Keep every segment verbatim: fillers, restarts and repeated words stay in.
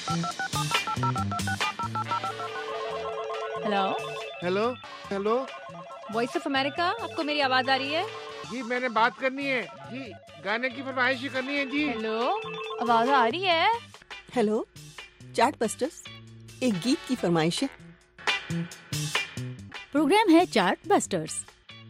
Hello hello hello voice of America, आपको मेरी आवाज आ रही है? जी, मैंने बात करनी है जी, गाने की फरमाइश करनी है जी। हेलो, आवाज आ रही है? हेलो चार्ट बस्टर्स, एक गीत की फरमाइश है। प्रोग्राम है chart busters.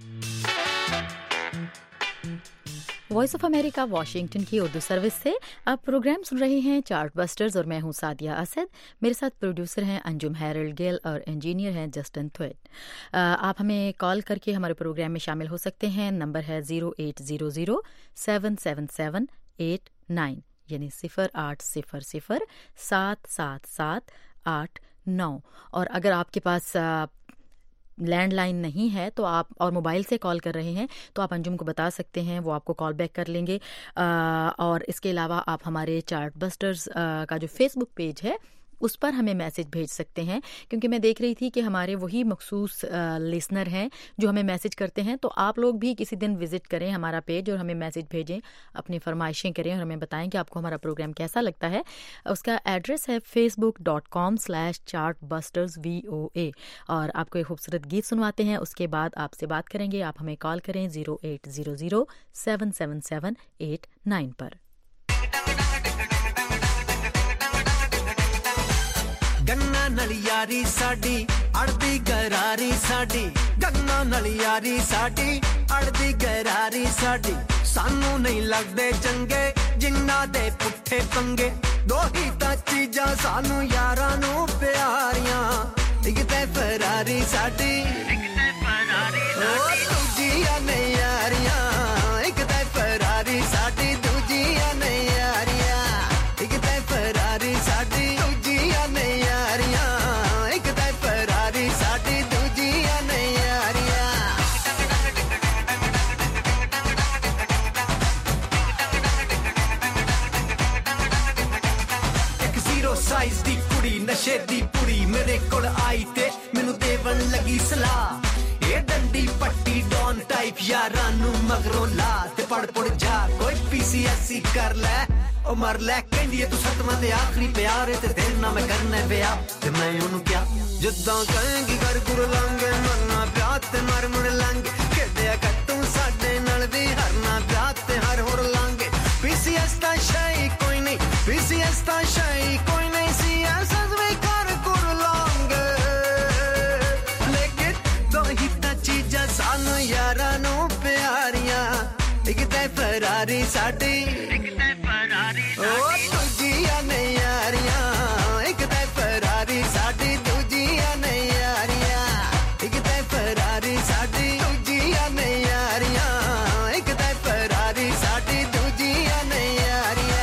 Voice of America Washington की उर्दू सर्विस से आप प्रोग्राम सुन रहे हैं चार्ट बस्टर्स और मैं हूं सादिया असद। मेरे साथ प्रोड्यूसर हैं अंजुम हैरल्ड गिल और इंजीनियर हैं जस्टिन थ्वेट। आप हमें कॉल करके हमारे प्रोग्राम में शामिल हो सकते हैं। नंबर है zero eight zero zero seven seven seven eight nine, यानी सिफर आठ सिफर सिफर सात सात सात आठ नौ। और अगर आपके पास लैंडलाइन नहीं है तो आप और मोबाइल से कॉल कर रहे हैं तो आप अंजुम को बता सकते हैं, वो आपको कॉल बैक कर लेंगे। आ, और इसके अलावा आप हमारे चार्ट बस्टर्स आ, का जो फेसबुक पेज है उस पर हमें मैसेज भेज सकते हैं, क्योंकि मैं देख रही थी कि हमारे वही मखसूस लिसनर हैं जो हमें मैसेज करते हैं। तो आप लोग भी किसी दिन विजिट करें हमारा पेज और हमें मैसेज भेजें, अपनी फरमाइशें करें और हमें बताएं कि आपको हमारा प्रोग्राम कैसा लगता है। उसका एड्रेस है Facebook dot com slash chart busters V O A. और आपको एक खूबसूरत गीत सुनवाते हैं, उसके बाद आपसे बात करेंगे। आप हमें कॉल करें zero eight zero zero seven seven seven eight nine पर। गन्ना नल यारी साडी अड़दी गरारी साडी, गन्ना नल यारी साडी अड़दी गरारी साडी, सानू नहीं लगदे चंगे जिन्ना दे पुट्ठे पंगे, दो ही तां चीजां सानू यारां नू प्यारियां, इक ते फरारी साडी इक ते फरारी साडी दूजियां ने यारियां, इक ते फरारी साडी दूजियां ने यारियां, इक ते फरारी साडी दूजियां ने यारियां, इक ते फरारी साडी दूजियां ने यारियां। एक जीरो साइज दी कुड़ी नशे दी पुड़ी मेरे कोल आई ते मैनू देवन लगी सलाह, ये डंडी पट्टी डॉन टाइप यारां नू मगरों ला ते पड़ पड़ जा कोई पीसीएससी कर ले ओ मर ले, कहंदी तू सतवां ते आखरी प्यार ते तेरे नाल मैं करना ब्याह, ते मैं ओनू क्या जिद्दां कहेंगी कर गुर लांगे, मरना प्यार ते मर मुड़ लांगे, खेडिया कर तू साडे नाल दी हरना प्यार ते हर होर लांगे, पीसीएस दा शाई कोई नहीं, पीसीएस दा शाई कोई नहीं, सीएसएस भी कर गुर लांगे, लेकिन दो ही तां चीजां सानू यारां नू प्यारियां, इक ते फरारी साडी इक ते फरारी साडी ओ दूजियां ने यारियां, इक ते फरारी साडी दूजियां ने यारियां, इक ते फरारी साडी दूजियां ने यारियां, इक ते फरारी साडी दूजियां ने यारियां।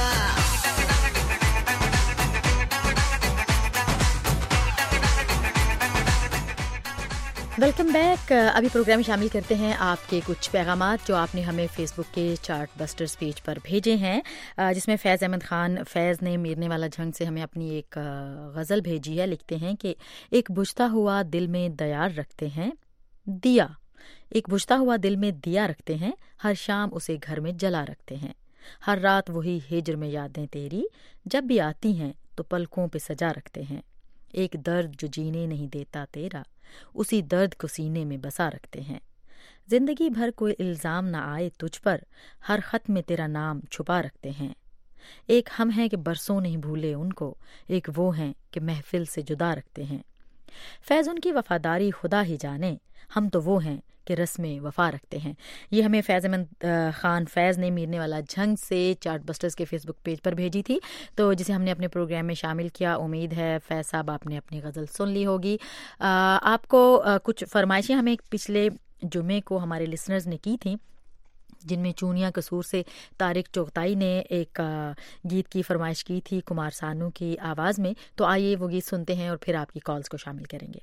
Welcome back. अभी प्रोग्राम में शामिल करते हैं आपके कुछ पैगामात जो आपने हमें फेसबुक के चार्ट बस्टर्स पेज पर भेजे हैं, जिसमें फैज़ अहमद ख़ान फैज़ ने मीरने वाला झंग से हमें अपनी एक गज़ल भेजी है। लिखते हैं कि एक बुझता हुआ दिल में दयार रखते हैं दिया, एक बुझता हुआ दिल में दिया रखते हैं, हर शाम उसे घर में जला रखते हैं, हर रात वही हिज्र में यादें तेरी जब भी आती हैं तो पलकों पे सजा रखते हैं, एक दर्द जो जीने नहीं देता तेरा उसी दर्द को सीने में बसा रखते हैं, जिंदगी भर कोई इल्जाम ना आए तुझ पर हर खत में तेरा नाम छुपा रखते हैं, एक हम हैं कि बरसों नहीं भूले उनको, एक वो हैं कि महफिल से जुदा रखते हैं, फैज़ उनकी वफादारी खुदा ही जाने, हम तो वो हैं कि रस्में वफा रखते हैं। ये हमें फैज़ अहमद ख़ान फैज़ ने मीरने वाला झंग से चार्ट बस्टर्स के फेसबुक पेज पर भेजी थी, तो जिसे हमने अपने प्रोग्राम में शामिल किया। उम्मीद है फैज़ साहब आपने अपनी गज़ल सुन ली होगी। आ, आपको आ, कुछ फरमाइशें हमें पिछले जुमे को हमारे लिसनर्स ने की थी, जिनमें चूनिया कसूर से तारिक चोगताई ने एक गीत की फरमाइश की थी कुमार सानू की आवाज़ में। तो आइए वो गीत सुनते हैं और फिर आपकी कॉल्स को शामिल करेंगे।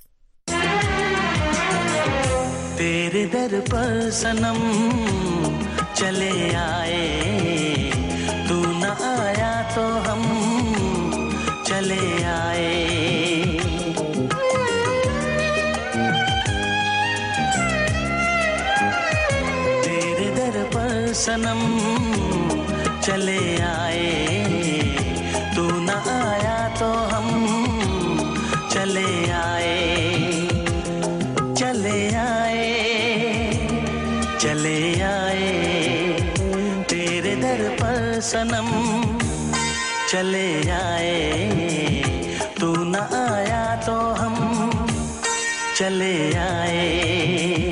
तेरे दर पर सनम चले आए, तू न आया तो हम चले आए, तेरे दर पर सनम चले आए, तू न आया तो चले आए, तू न आया तो हम चले आए।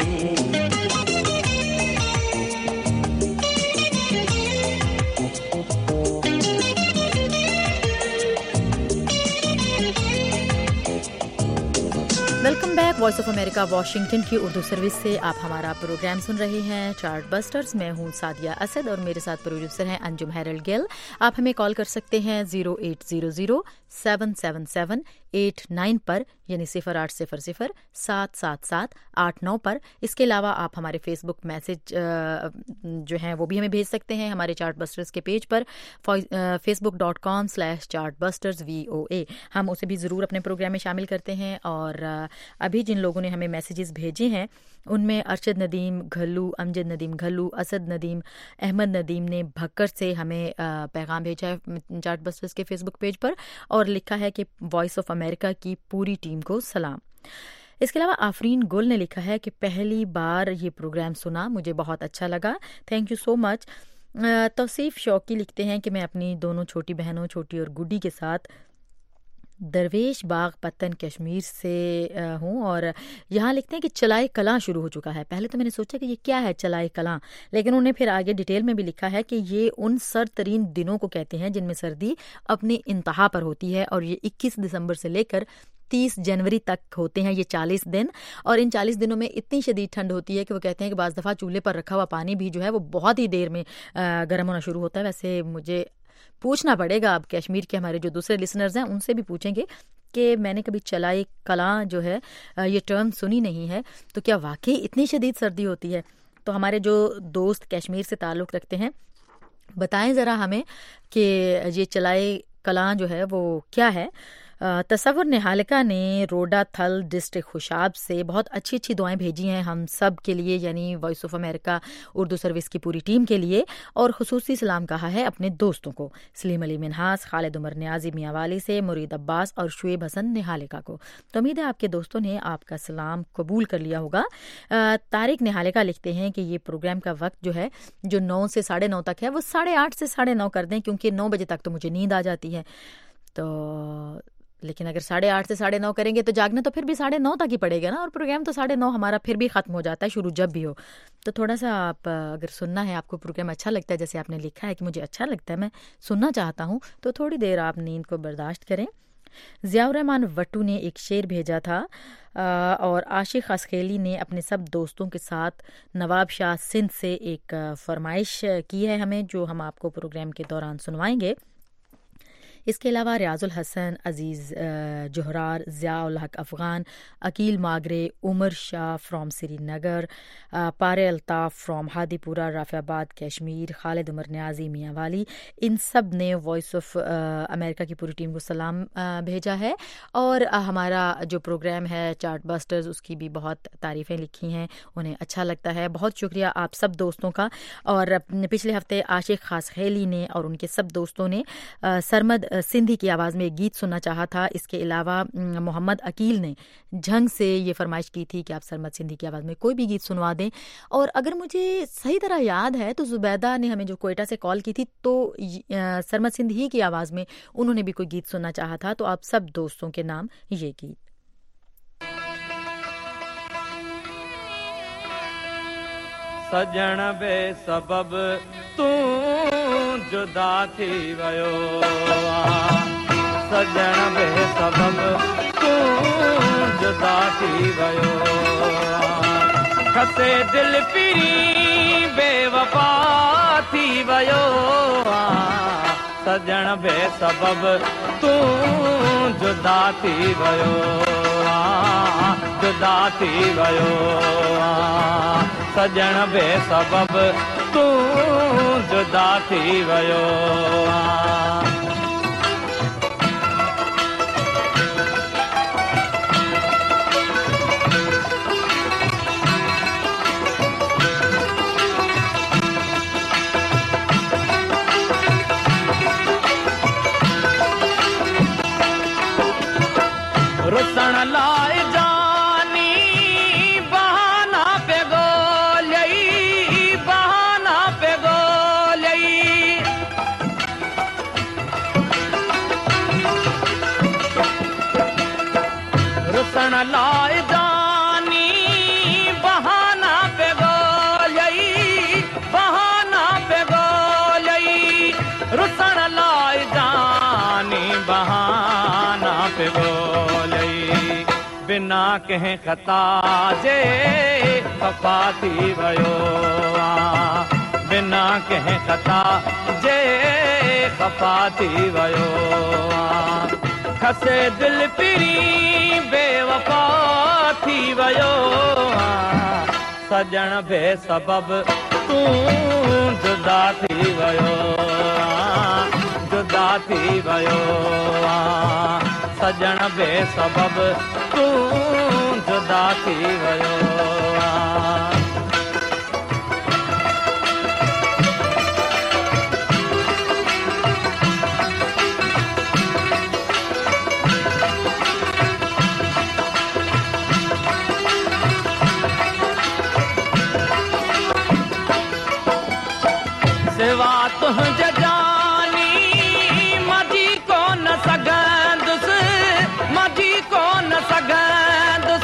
Welcome back, voice of America Washington की उर्दू सर्विस से आप हमारा प्रोग्राम सुन रहे हैं चार्ट बस्टर्स। मैं हूं सादिया असद और मेरे साथ प्रोड्यूसर हैं अंजुम हैरल्ड गिल। आप हमें कॉल कर सकते हैं zero eight zero zero seven seven seven eight nine पर, यानी सिफर आठ सिफर सिफर सात सात सात आठ नौ पर। इसके अलावा आप हमारे फेसबुक मैसेज जो हैं वो भी हमें भेज सकते हैं हमारे चार्ट बस्टर्स के पेज पर, Facebook dot com slash chart busters V O A. हम उसे भी ज़रूर अपने प्रोग्राम में शामिल करते हैं। और अभी जिन लोगों ने हमें मैसेजेस भेजे हैं उनमें अरशद नदीम घल्लू, अमजद नदीम घल्लू, असद नदीम, अहमद नदीम ने भक्कर से हमें पैगाम भेजा है चार्ट बस्टर्स के फेसबुक पेज पर और लिखा है कि वॉइस ऑफ अमेरिका की पूरी टीम को सलाम। इसके अलावा आफरीन गुल ने लिखा है कि पहली बार ये प्रोग्राम सुना, मुझे बहुत अच्छा लगा, thank you so much. Tauseef Shauki लिखते हैं कि मैं अपनी दोनों छोटी बहनों छोटी और गुड्डी के साथ दरवेश बाग पत्तन कश्मीर से हूँ और यहाँ लिखते हैं कि चलाए कलां शुरू हो चुका है। पहले तो मैंने सोचा कि ये क्या है चलाए कलां, लेकिन उन्होंने फिर आगे डिटेल में भी लिखा है कि ये उन सर्दतरीन दिनों को कहते हैं जिनमें सर्दी अपनी इंतहा पर होती है और ये इक्कीस दिसंबर से लेकर तीस जनवरी तक होते हैं ये चालीस दिन। और इन चालीस दिनों में इतनी शदीद ठंड होती है कि वो कहते हैं कि बाज़ दफ़ा चूल्हे पर रखा हुआ पानी भी जो है वो बहुत ही देर में गर्म होना शुरू होता है। वैसे मुझे पूछना पड़ेगा, अब कश्मीर के हमारे जो दूसरे लिसनर्स हैं उनसे भी पूछेंगे कि मैंने कभी चलाई कलां जो है ये टर्म सुनी नहीं है, तो क्या वाकई इतनी शदीद सर्दी होती है? तो हमारे जो दोस्त कश्मीर से ताल्लुक़ रखते हैं बताएं ज़रा हमें कि ये चलाई कलां जो है वो क्या है। तसव्वुर निहालिका ने रोडा थल डिस्ट्रिक्ट खुशाब से बहुत अच्छी अच्छी दुआएं भेजी हैं हम सब के लिए, यानी voice of America Urdu service की पूरी टीम के लिए, और खुसूसी सलाम कहा है अपने दोस्तों को, सलीम अली मिनहास, खालिद उमर नियाजी मियांवाली से, मुरीद अब्बास और शुएब हसन निहालिका को। तो उम्मीद है आपके दोस्तों ने आपका सलाम कबूल कर लिया होगा। तारिक निहालिका लिखते हैं कि ये प्रोग्राम का वक्त जो है जो नौ से साढ़े नौ तक है वो साढ़े आठ से साढ़े नौ कर दें, क्योंकि नौ बजे तक तो मुझे नींद आ जाती है। तो लेकिन अगर साढ़े आठ से साढ़े नौ करेंगे तो जागना तो फिर भी साढ़े नौ तक ही पड़ेगा ना, और प्रोग्राम तो साढ़े नौ हमारा फिर भी ख़त्म हो जाता है शुरू जब भी हो। तो थोड़ा सा आप अगर सुनना है, आपको प्रोग्राम अच्छा लगता है, जैसे आपने लिखा है कि मुझे अच्छा लगता है, मैं सुनना चाहता हूँ, तो थोड़ी देर आप नींद को बर्दाश्त करें। ज़ियाउर रहमान वट्टू ने एक शेर भेजा था और आशिक असखेली ने अपने सब दोस्तों के साथ नवाब शाह सिंध से एक फरमाइश की है हमें, जो हम आपको प्रोग्राम के दौरान सुनवाएंगे। इसके अलावा रियाजुल हसन, अजीज़ जोहरार, ज़ियाउल हक अफ़गान, अकील मागरे, उमर शाह फ्रॉम श्रीनगर, पारे अल्ताफ़ फ्रॉम हादीपुरा राफ़ियाबाद कश्मीर, खालिद उमर नियाजी मियांवाली, इन सब ने वॉइस ऑफ अमेरिका की पूरी टीम को सलाम भेजा है। और हमारा जो प्रोग्राम है चार्ट बस्टर्स उसकी भी बहुत तारीफ़ें लिखी हैं, उन्हें अच्छा लगता है। बहुत शुक्रिया आप सब दोस्तों का। और पिछले हफ्ते आशिक खासखेली ने और उनके सब दोस्तों ने सरमद सिंधी की आवाज़ में एक गीत सुनना चाहा था। इसके अलावा मोहम्मद अकील ने झंग से ये फरमाइश की थी कि आप सरमद सिंधी की आवाज़ में कोई भी गीत सुनवा दें। और अगर मुझे सही तरह याद है तो जुबैदा ने हमें जो कोयटा से कॉल की थी तो सरमद सिंधी की आवाज़ में उन्होंने भी कोई गीत सुनना चाहा था। तो आप सब दोस्तों के नाम ये गीत। सजण बे सबब तू जुदा थी वयो, सजण बे सबब तू जुदा थी वयो, खसे दिल पिरी बेवफा थी वयो, सजण बे सबब तू जुदा थी वयो, जुदा थी वयो, सजण बे सबब तू जुदा थी वयो। रुसण लाए जानी बहाना पे गोलई, बहाना पे गोलई, रुसण लाए जानी बहाना पे गोलई बहाना पे गोलई रुसण लाए जानी बहाना पे गोलई बिना कहे खता जे खफा थी वयो बिना कहे खता जे खफा थी वयो खसे दिल पिरी बेवफा थी वयो सजण बे सबब तू जुदा थी वयो जुदा थी वयो सजण बे सबब तू जुदा थी वयो सिवा तुझ जानी मजी को न सगंदुस मजी को न सगंदुस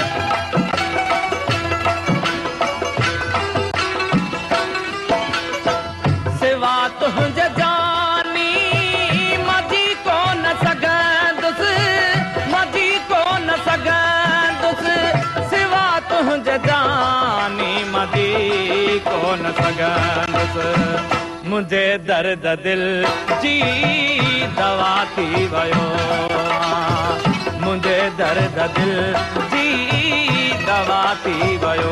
सिवा तुझ जानी मजी को न सगंदुस मजी को न सगंदुस सिवा तुझ जानी मजी को न सगंदुस मुझे दर्द दिल जी दवा थी वयो मुझे दर्द दिल जी दवा थी वयो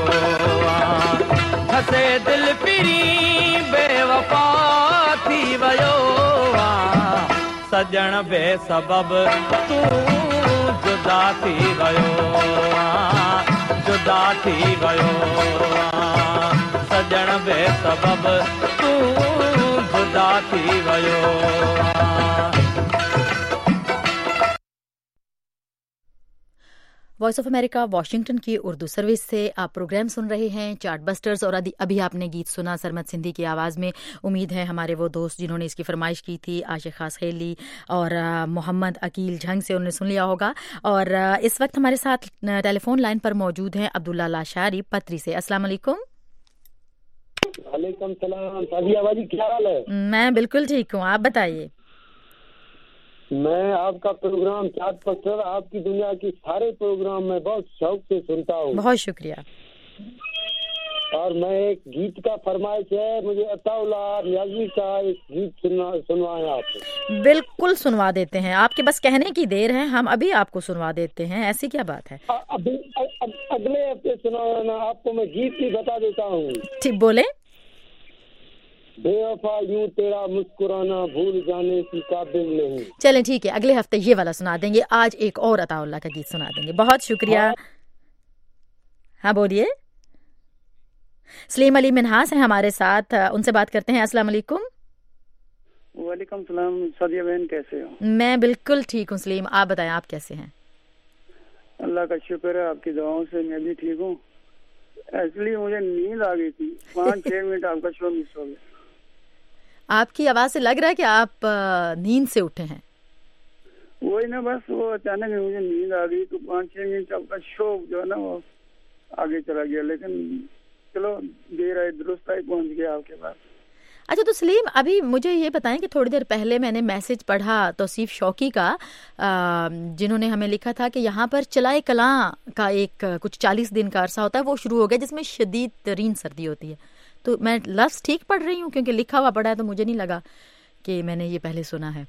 हसे दिल पिरी बेवफा थी वयो सजण बे सबब तू जुदा थी वयो जुदा थी वयो सजण बे सबब तू जुदा थी वयो वॉइस ऑफ अमेरिका वाशिंगटन की उर्दू सर्विस से आप प्रोग्राम सुन रहे हैं चार्ट बस्टर्स और अभी आपने गीत सुना सरमद सिंधी की आवाज़ में। उम्मीद है हमारे वो दोस्त जिन्होंने इसकी फरमाइश की थी आशिक खासखेली और मोहम्मद अकील झंग से उन्होंने सुन लिया होगा। और इस वक्त हमारे साथ टेलीफोन लाइन पर मौजूद हैं अब्दुल्ला लाशारी पत्री से। अस्सलाम वालेकुम। वालेकुम सलाम। सादिया बाजी क्या हाल है? मैं बिल्कुल ठीक हूँ, आप बताइए। मैं आपका प्रोग्राम चार्ट बस्टर आपकी दुनिया की सारे प्रोग्राम में बहुत शौक से सुनता हूँ। बहुत शुक्रिया। और मैं एक गीत का फरमाइश है, मुझे अताउल्ला नियाज़ी का एक गीत सुनवा सुनवाएं आप। बिल्कुल सुनवा देते हैं, आपके बस कहने की देर है, हम अभी आपको सुनवा देते हैं। ऐसी क्या बात है? अभी अगले हफ्ते सुनाना आपको मैं गीत भी बता देता हूँ। ठीक बोले। बेवफा यूं तेरा मुस्कुराना भूल जाने की काबिल नहीं। चलें ठीक है, अगले हफ्ते ये वाला सुना देंगे। आज एक और अताउल्ला का गीत सुना देंगे। बहुत शुक्रिया। हाँ बोलिए। सलीम अली मिन्हास हैं हमारे साथ, उनसे बात करते हैं। अस्सलाम वालेकुम। वालेकुम सलाम। सादिया बहन कैसे हो? मैं बिल्कुल ठीक हूँ सलीम, आप बताएं आप कैसे हैं? अल्लाह का शुक्र है, आपकी दुआओं से मैं भी ठीक हूँ। एक्चुअली मुझे नींद आ गई थी, पाँच छह मिनट आपका शो मिस हो गया। आपकी आवाज से लग रहा है कि आप नींद से उठे हैं। वही ना, बस वो अचानक मुझे नींद आ गई तो पाँच छह मिनट आपका शो जो है ना वो आगे चला गया, लेकिन चलो देर आए दुरुस्त आए पहुंच गया आपके पास। अच्छा तो सलीम अभी मुझे ये बताएं कि थोड़ी देर पहले मैंने मैसेज पढ़ा तौसीफ शौकी का, जिन्होंने हमें लिखा था कि यहाँ पर चलाए कलां का एक कुछ चालीस दिन का अरसा होता है, वो शुरू हो गया जिसमें शदीद तरीन सर्दी होती है। तो मैं लफ्ज़ ठीक पढ़ रही हूँ? क्योंकि लिखा हुआ पढ़ा है तो मुझे नहीं लगा कि मैंने ये पहले सुना है।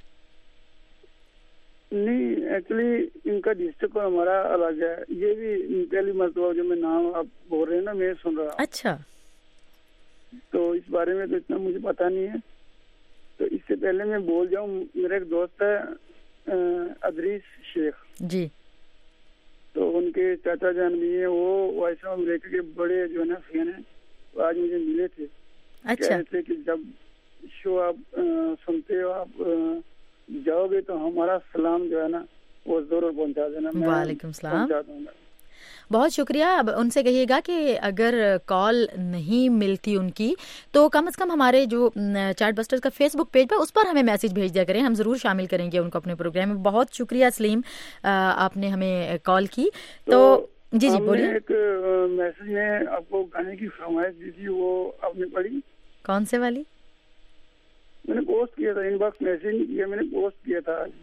नहीं, एक्चुअली इनका डिस्ट्रिक्ट और हमारा अलग है। ये भी पहली मरतबा जो मैं नाम आप बोल रहे हैं ना मैं सुन रहा हूँ। अच्छा, तो इस बारे में तो इतना मुझे पता नहीं है। तो इससे पहले मैं बोल जाऊँ, मेरा एक दोस्त है अदरीस शेख जी, तो उनके चाचा जान भी है, वो वॉइस ऑफ अमेरिका के बड़े जो है ना फैन है। आज मुझे मिले थे। अच्छा। कह रहे थे कि जब शो आप आ, सुनते हो आप आ, जाओगे तो हमारा सलाम जो है ना वो जरूर पहुंचा देना। वालेकुम सलाम। बहुत शुक्रिया। अब उनसे कहिएगा कि अगर कॉल नहीं मिलती उनकी तो कम से कम हमारे जो चार्ट बस्टर्स का फेसबुक पेज पर उस पर हमें मैसेज भेज दिया करें, हम ज़रूर शामिल करेंगे उनको अपने प्रोग्राम में। बहुत शुक्रिया सलीम, आपने हमें कॉल की। तो, तो जी जी बोलिए। एक मैसेज में आपको गाने की फरमाइश दी थी, वो आपने पढ़ी? कौन से वाली? मैंने पोस्ट किया था, इनबॉक्स मैसेज नहीं किया, मैंने पोस्ट किया था आज।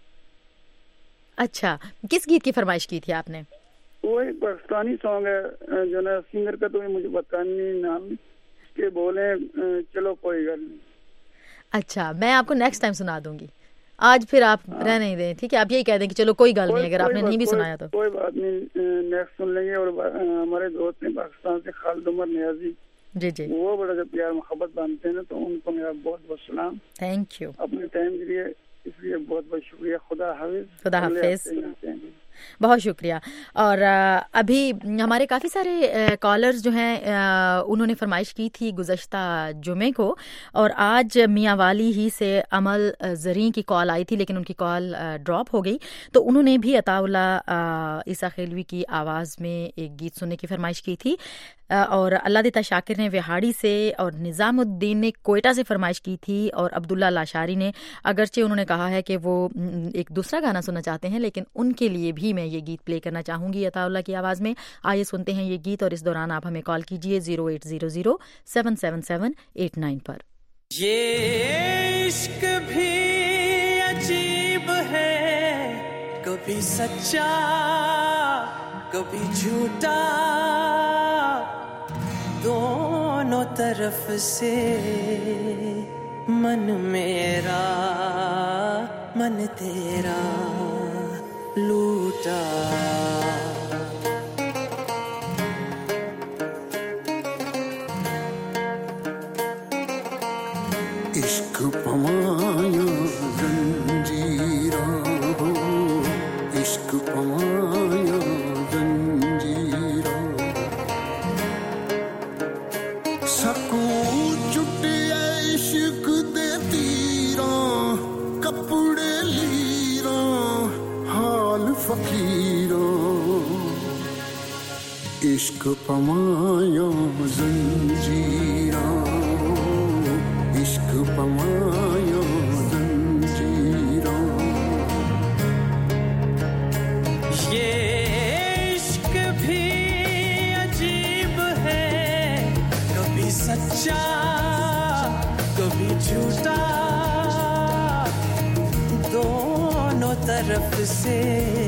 अच्छा, किस गीत की फरमाइश की थी आपने? वो एक पाकिस्तानी सॉन्ग है जो ना, सिंगर का तो मुझे पता नहीं नाम, इसके बोले चलो कोई गल नहीं। अच्छा, मैं आपको नेक्स्ट टाइम सुना दूंगी, आज फिर आप हाँ। रह नहीं दें, ठीक है? आप यही कह दें कि चलो कोई गल नहीं, अगर आपने नहीं भी सुनाया तो कोई बात नहीं, नेक्स्ट सुन लेंगे। और हमारे दोस्त हैं पाकिस्तान से, खालिद उमर नियाजी, जी जी, वो बड़ा जब प्यार मोहब्बत बांधते हैं ना, तो उनको मेरा बहुत बहुत सलाम। थैंक यू अपने टाइम के लिए, इसलिए बहुत बहुत शुक्रिया। खुदा हाफिज। खुदा हाफिज, बहुत शुक्रिया। और अभी हमारे काफ़ी सारे कॉलर्स जो हैं उन्होंने फरमाइश की थी गुज़श्ता जुमे को, और आज मियाँ वाली ही से अमल ज़रीं की कॉल आई थी, लेकिन उनकी कॉल ड्रॉप हो गई। तो उन्होंने भी अताउल्लाह ईसा खेलवी की आवाज़ में एक गीत सुनने की फरमाइश की थी। और अल्लाह देता शाकिर ने विहाड़ी से, और निज़ामुद्दीन ने कोयटा से फरमाइश की थी, और अब्दुल्ला लाशारी ने, अगरचे उन्होंने कहा है कि वो एक दूसरा गाना सुनना चाहते हैं, लेकिन उनके लिए भी मैं ये गीत प्ले करना चाहूंगी अताउल्लाह की आवाज़ में। आइए सुनते हैं ये गीत, और इस दौरान आप हमें कॉल कीजिए zero eight zero zero seven seven seven eight nine पर। ये इश्क भी अजीब है, कभी सच्चा कभी झूठा, दोनों तरफ से मन मेरा मन तेरा लूटा। इश्क पमाया जंजीरा हो, इश्क पमाया जंजीरा, सकू चुटे इश्क दे तीरा, कपड़े लीरा हाल फकीरा। इश्क पमाया जंजीरा, इश्क पमाया जंजीरा। ये इश्क भी अजीब है, कभी सच्चा कभी झूठा, दोनों तरफ से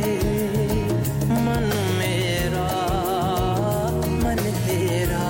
मन मेरा मन तेरा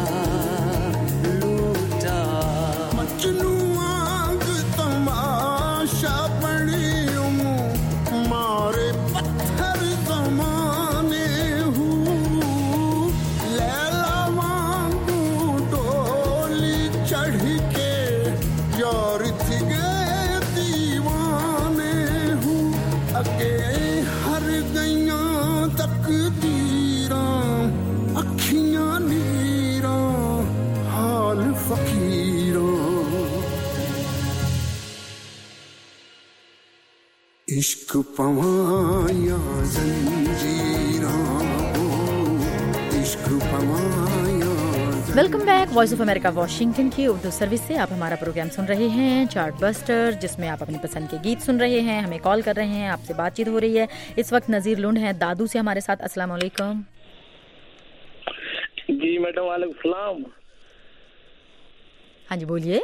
लूटा। मजनू आग तमाशा बनी हूँ, मारे पत्थर जमाने हूँ, लैला वांगू डोली चढ़ के यार थी गए दीवाने हूँ, अगे हर गईयां तकदीरा, अखियां नीरा हाल फकीरा। इश्क पमाया जंजीरा हो, इश्क पमाया। Welcome back, voice of America Washington की उर्दू सर्विस से आप हमारा प्रोग्राम सुन रहे हैं चार्ट बस्टर, जिसमें आप अपनी पसंद के गीत सुन रहे हैं, हमें कॉल कर रहे हैं, आपसे बातचीत हो रही है। इस वक्त नज़ीर लुंड हैं दादू से हमारे साथ। अस्सलाम वालेकुम। जी मैडम, वालेकुम सलाम। हाँ जी बोलिए।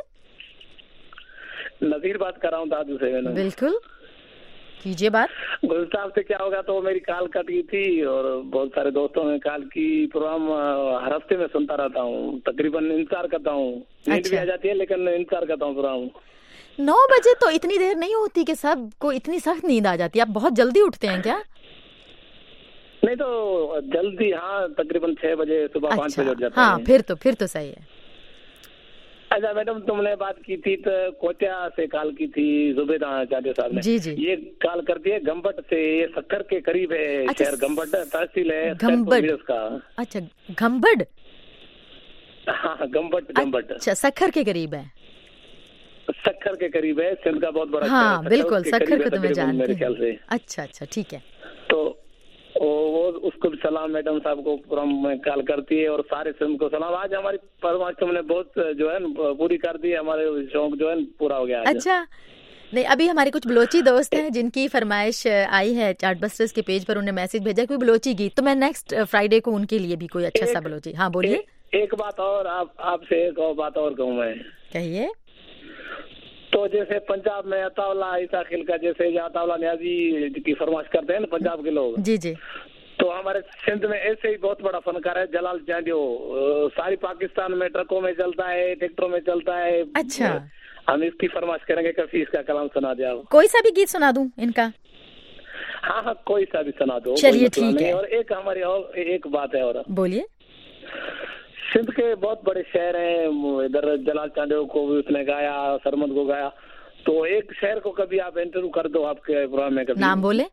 नज़ीर बात कर रहा हूँ दादू से। मैडम बिल्कुल कीजिए बात। गुज़श्ता हफ्ते क्या होगा तो मेरी कॉल कट गई थी, और बहुत सारे दोस्तों ने कॉल की। प्रोग्राम हर हफ्ते में सुनता रहता हूँ, तकरीबन इंतजार करता हूँ। नींद अच्छा। भी आ जाती है, लेकिन इंतजार करता हूँ प्रोग्राम। नौ बजे तो इतनी देर नहीं होती कि सबको इतनी सख्त नींद आ जाती है। आप बहुत जल्दी उठते हैं क्या? नहीं तो जल्दी, हाँ तकरीबन छह बजे सुबह अच्छा। पाँच बजे उठ जाता है। हाँ फिर तो फिर तो सही है। अच्छा मैडम, तुमने बात की थी तो कोटिया से कॉल की थी जुबेद चाचा साहब ने। जी जी। ये कॉल करती है गंबट से, ये सक्कर के करीब है। अच्छा, शहर गंबट तहसील है गंबट का। अच्छा गंबट। हाँ गंबट गंबट। अच्छा सक्खर के करीब है। सक्खर के करीब है, सिंध का बहुत बड़ा। हाँ बिल्कुल, सक्खर को तो मैं जानती हूँ। अच्छा अच्छा ठीक है। तो वो उसको भी सलाम, मैडम साहब को प्रोग्राम में कॉल करती है और सारे फिल्म को सलाम। आज हमारी फरमाइश हमने बहुत जो है पूरी कर दी, हमारे शौक जो है पूरा हो गया आज। अच्छा, नहीं अभी हमारे कुछ बलोची दोस्त हैं जिनकी फरमाइश आई है चार्टबस्टर्स के पेज पर, उन्हें मैसेज भेजा कोई बलोची गीत, तो मैं नेक्स्ट फ्राइडे को उनके लिए भी कोई अच्छा सा बलोची। हाँ बोलिए। एक बात और आप आपसे एक और बात और कहूँ मैं। कहिए। तो जैसे पंजाब में अताउल्ला ईसा खिल का जैसे अताउल्ला न्याजी की फरमाइश करते हैं ना पंजाब के लोग, जी जी, तो हमारे सिंध में ऐसे ही बहुत बड़ा फनकार है जलाल चांडियो, सारी पाकिस्तान में ट्रकों में चलता है, ट्रैक्टरों में चलता है। अच्छा, हम इसकी फरमाइश करेंगे, कभी इसका कलाम सुना दे आप। कोई सा भी गीत सुना दूं इनका? हाँ हाँ कोई सा भी सुना दो। चलिए ठीक है। और एक हमारी और एक बात है और, बोलिए। सिंध के बहुत बड़े शहर हैं, इधर जलाल चांडियो को भी उसने गाया, सरमद को गाया, तो एक शहर को कभी आप इंटरव्यू कर दो आपके प्रोग्राम में कभी। नाम बोले।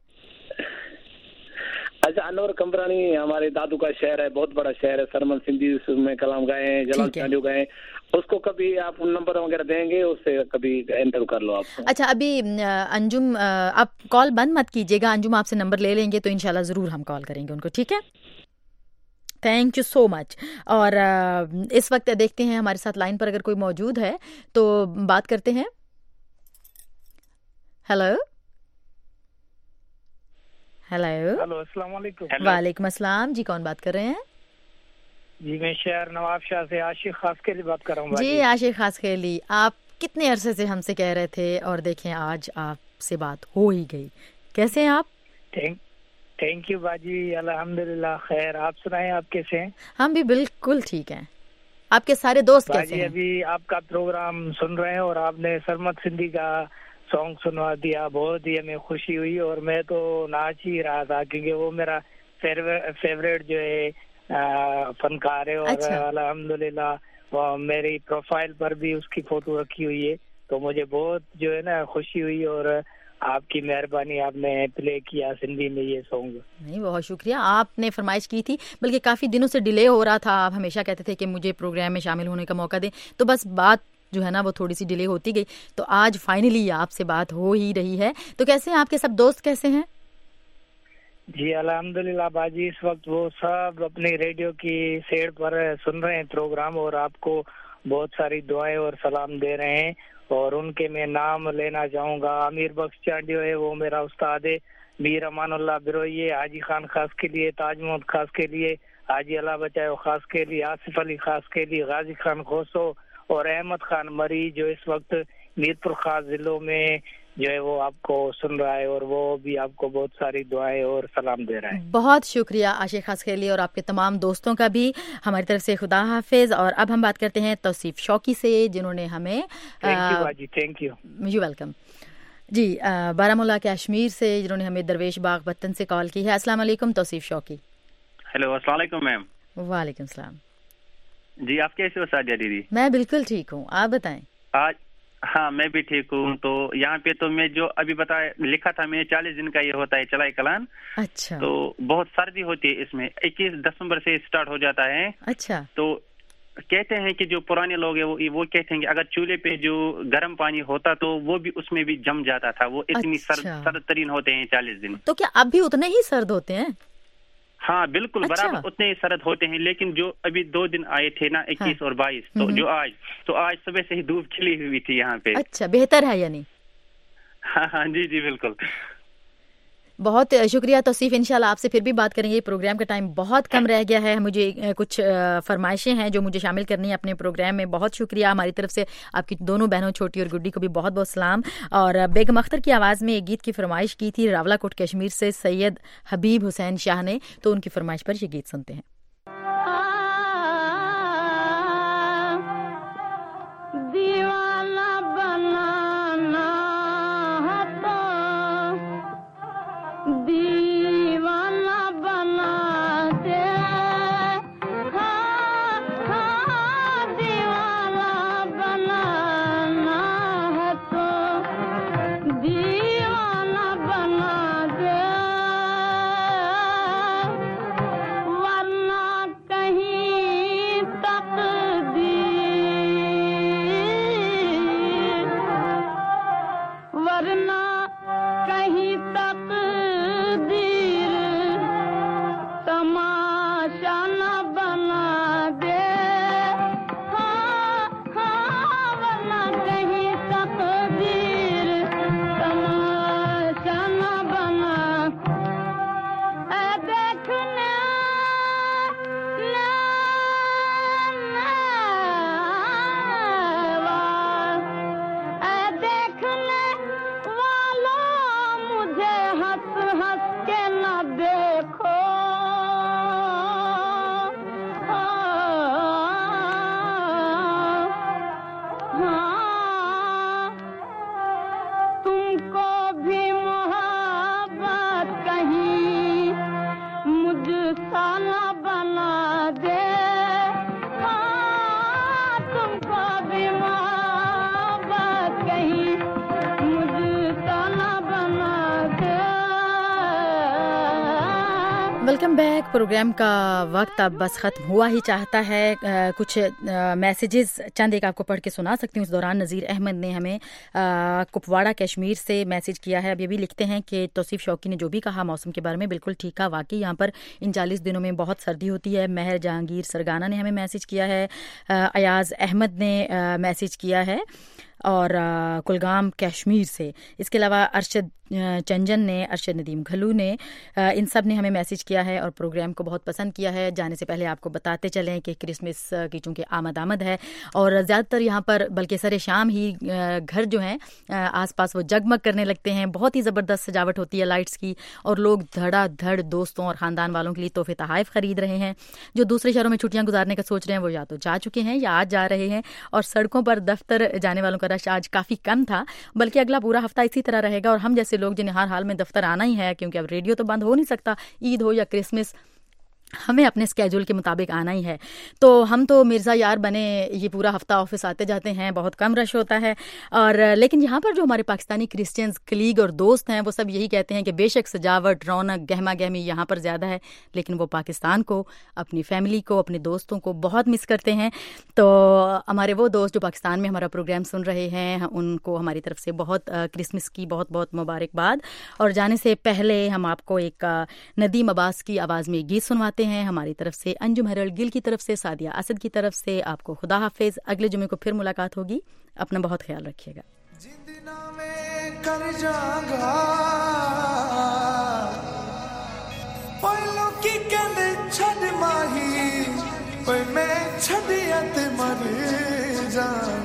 अच्छा, अनवर कंबरानी हमारे दादू का शहर है, बहुत बड़ा शहर है, सरमन सिंधी में कलाम गाए हैं, जलाल चांडियो गाए, उसको कभी आप नंबर वगैरह देंगे, उससे कभी इंटरव्यू कर लो आप। अच्छा, अभी अंजुम आप कॉल बंद मत कीजिएगा, अंजुम आपसे नंबर ले लेंगे तो इंशाल्लाह जरूर हम कॉल करेंगे उनको, ठीक है? Thank you so much. और इस वक्त देखते हैं हमारे साथ लाइन पर अगर कोई मौजूद है तो बात करते हैं। हेलो हेलो हेलो, अस्सलाम वालेकुम। वालेकुम अस्सलाम जी, कौन बात कर रहे हैं? जी मैं शहर नवाब शाह से आशिक खास के लिए बात कर रहा हूँ। जी आशिक खास के लिए, आप कितने अरसे से हमसे कह रहे थे और देखें आज आपसे बात हो ही गई, कैसे हैं आप? थैंक थैंक यू बाजी, अल्हम्दुलिल्लाह खैर, आप सुनाएं आप कैसे हैं? हम भी बिल्कुल ठीक हैं। आपके सारे दोस्त कैसे हैं? अभी आपका प्रोग्राम सुन रहे हैं और आपने सरमद सिंधी का सॉन्ग सुनवा दिया, बहुत ही हमें खुशी हुई और मैं तो नाच ही रहा था क्योंकि वो मेरा फेवरेट जो है फनकार है और अच्छा। अल्हम्दुलिल्लाह मेरी प्रोफाइल पर भी उसकी फोटो रखी हुई है, तो मुझे बहुत जो है ना खुशी हुई और आपकी मेहरबानी, आपने प्ले किया सिंधी में ये सॉन्ग। नहीं, बहुत शुक्रिया। आपने फरमाइश की थी, बल्कि काफी दिनों से डिले हो रहा था, आप हमेशा कहते थे कि मुझे प्रोग्राम में शामिल होने का मौका दें, तो बस बात जो है ना वो थोड़ी सी डिले होती गई, तो आज फाइनली आपसे बात हो ही रही है। तो कैसे हैं आपके सब दोस्त, कैसे हैं? जी अल्हम्दुलिल्लाह बाजी, इस वक्त वो सब अपनी रेडियो की सेड पर सुन रहे हैं प्रोग्राम और आपको बहुत सारी दुआएं और सलाम दे रहे हैं और उनके मैं नाम लेना चाहूँगा। अमीर बख्श चांडियो है, वो मेरा उस्ताद है, मीर अमानुल्लाह बिरोई है, हाजी खान खास के लिए, ताज मोहम्मद खास के लिए, हाजी अला बचाओ खास के लिए, आसिफ अली खास के लिए, गाजी खान खोसो और अहमद खान मरी जो इस वक्त मीरपुर खास जिलों में जो है वो आपको सुन रहा है और वो भी आपको बहुत सारी दुआएं और सलाम दे रहा है। बहुत शुक्रिया आशिक खास के लिए और आपके तमाम दोस्तों का भी हमारी तरफ से खुदा हाफिज। और अब हम बात करते हैं तौसीफ शौकी से, जिन्होंने हमें थैंक यू बाजी, थैंक यू यू वेलकम जी, बारामूला कश्मीर से जिन्होंने हमें दरवेश बाग वतन से कॉल की है। अस्सलाम वालेकुम तौसीफ शौकी। हेलो, अस्सलाम वालेकुम मैम। वालेकुम सलाम जी, आप कैसे हो सादिया दीदी? मैं बिल्कुल ठीक हूँ, आप बताएं। आज हाँ मैं भी ठीक हूँ। तो यहाँ पे तो मैं जो अभी बताया लिखा था मैंने, चालीस दिन का ये होता है चलाई कलान। अच्छा। तो बहुत सर्दी होती है इसमें, इक्कीस दिसंबर से स्टार्ट हो जाता है। अच्छा। तो कहते हैं कि जो पुराने लोग हैं वो वो कहते हैं कि अगर चूल्हे पे जो गर्म पानी होता तो वो भी उसमें भी जम जाता था, वो इतनी अच्छा। सर्द सर्द तरीन होते हैं चालीस दिन। तो क्या अब भी उतने ही सर्द होते हैं? हाँ बिल्कुल, अच्छा। बराबर उतने ही सरद होते हैं, लेकिन जो अभी दो दिन आए थे ना इक्कीस हाँ। और बाईस, तो जो आज तो आज सुबह से ही धूप खिली हुई थी यहाँ पे। अच्छा, बेहतर है यानी। हाँ हाँ जी जी बिल्कुल। बहुत शुक्रिया तौसीफ, इंशाल्लाह आपसे फिर भी बात करेंगे। प्रोग्राम का टाइम बहुत कम रह गया है, मुझे कुछ फरमाइशें हैं जो मुझे शामिल करनी है अपने प्रोग्राम में। बहुत शुक्रिया हमारी तरफ से आपकी दोनों बहनों छोटी और गुड्डी को भी बहुत बहुत सलाम। और बेगम अख्तर की आवाज़ में एक गीत की फरमाइश की थी रावलाकोट कश्मीर से सैयद हबीब हुसैन शाह ने, तो उनकी फरमाइश पर ये गीत सुनते हैं। वरना हंस हंस के ना देखो हाँ तुमको भी मोहब्बत कहीं मुझसा ना बना दे हाँ तुमको भी मोहब्बत कहीं मुझसा ना बना दे। Welcome back. प्रोग्राम का वक्त अब बस ख़त्म हुआ ही चाहता है। आ, कुछ मैसेजेस चंद एक आपको पढ़ के सुना सकती हूँ। इस दौरान नज़ीर अहमद ने हमें आ, कुपवाड़ा कश्मीर से मैसेज किया है। अब ये भी लिखते हैं कि तौसीफ शौकी ने जो भी कहा मौसम के बारे में बिल्कुल ठीक है। वाकई यहाँ पर इन चालीस दिनों में बहुत सर्दी होती है। महर जहांगीर सरगाना ने हमें मैसेज किया है। आ, अयाज अहमद ने आ, मैसेज किया है और आ, कुलगाम कश्मीर से। इसके अलावा अरशद चंजन ने, अरशद नदीम घलू ने, आ, इन सब ने हमें मैसेज किया है और प्रोग्राम को बहुत पसंद किया है। जाने से पहले आपको बताते चलें कि क्रिसमस की चूँकि आमद आमद है और ज़्यादातर यहाँ पर बल्कि सरे शाम ही घर जो हैं आसपास वो जगमग करने लगते हैं। बहुत ही ज़बरदस्त सजावट होती है लाइट्स की और लोग धड़ाधड़ दोस्तों और ख़ानदान वालों के लिए तोहफे तोहफ़ ख़रीद रहे हैं। जो दूसरे शहरों में छुट्टियाँ गुजारने का सोच रहे हैं वो या तो जा चुके हैं या आज जा रहे हैं। और सड़कों पर दफ्तर जाने वालों का रश आज काफ़ी कम था, बल्कि अगला पूरा हफ्ता इसी तरह रहेगा। और हम जैसे लोग जिन्हें हर हाल में दफ्तर आना ही है, क्योंकि अब रेडियो तो बंद हो नहीं सकता, ईद हो या क्रिसमस, हमें अपने स्केड्यूल के मुताबिक आना ही है। तो हम तो मिर्ज़ा यार बने ये पूरा हफ्ता ऑफिस आते जाते हैं, बहुत कम रश होता है। और लेकिन यहाँ पर जो हमारे पाकिस्तानी क्रिश्चियंस कलीग और दोस्त हैं वो सब यही कहते हैं कि बेशक सजावट, रौनक, गहमा गहमी यहाँ पर ज़्यादा है, लेकिन वो पाकिस्तान को, अपनी फैमिली को, अपने दोस्तों को बहुत मिस करते हैं। तो हमारे वो दोस्त जो पाकिस्तान में हमारा प्रोग्राम सुन रहे हैं उनको हमारी तरफ से बहुत क्रिसमस की बहुत बहुत मुबारकबाद। और जाने से पहले हम आपको एक नदीम अब्बास की आवाज़ में गीत सुनवाते हैं। हमारी तरफ से, अंजुम हरल गिल की तरफ से, सादिया असद की तरफ से आपको खुदा हाफिज। अगले जुमे को फिर मुलाकात होगी। अपना बहुत ख्याल रखिएगा। मैं